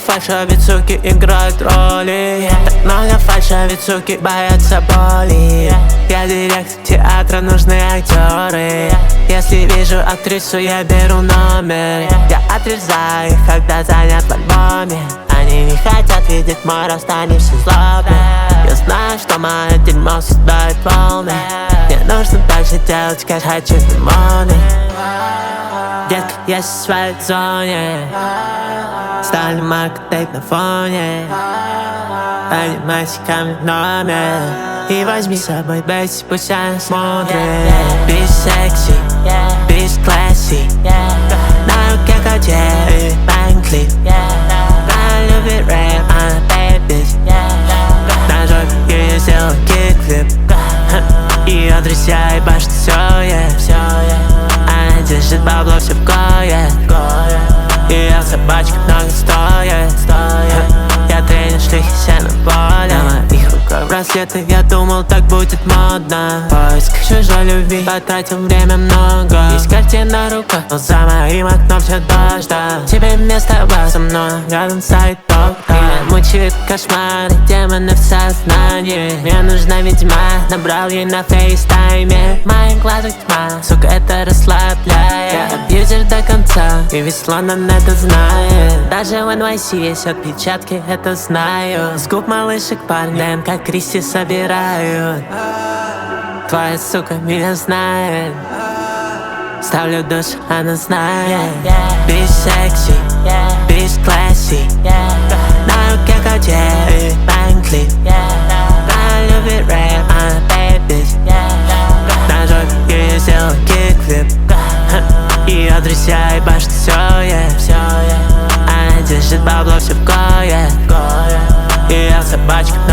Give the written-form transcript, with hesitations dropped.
фальши, ведь суки играют роли. Так много фальши, ведь суки боятся боли. Я директор театра, нужны актеры. Если вижу актрису, я беру номер. Я отрезаю их, когда занят в альбоме. Они не хотят видеть мой расстанешься злобе. Я знаю, что мое дерьмо создает волны. Мне нужно дальше делать кэш, хочу лимоны. Детка, я в своей зоне. Ставлю марк-тейп на фоне. Поднимайся ко мне в номер и возьми с собой Бесси, пусть она смотрит. Bitch sexy, bitch classy. На руке Cartier и Bentley. Она любит рэп, она bad bitch. На жопе ее сделал кикфлип. Ее друзья ебашут всё, она держит бабло все в кое. Ее собачка много стоит. Я тренер шлюхи все на поле. На моих руках браслеты, я думал, так будет модно. Поиск чужой любви, потратил время много. Есть Cartier на руках, но за моим окном все дождь. Тебе место было со мной, рядом стоит доктор. Меня мучают кошмары, демоны в сознании. Мне нужна ведьма, набрал ей на фейстайме. В моих глазах тьма, сука, это расслабляет. Я абьюзер до конца, и весь Лондон это знает. Даже в NYC есть отпечатки, это знаю. С губ малышек парням, как Кристи собирают. Твоя сука меня знает. Ставлю душ, она знает. Bitch sexy, bitch classy. На руке Cartier и Bentley. Она любит рэп, она bad bitch. На жопе ее сделал кикфлип. Ее друзья ебашут всё, она держит бабло все в кое. Ее собачка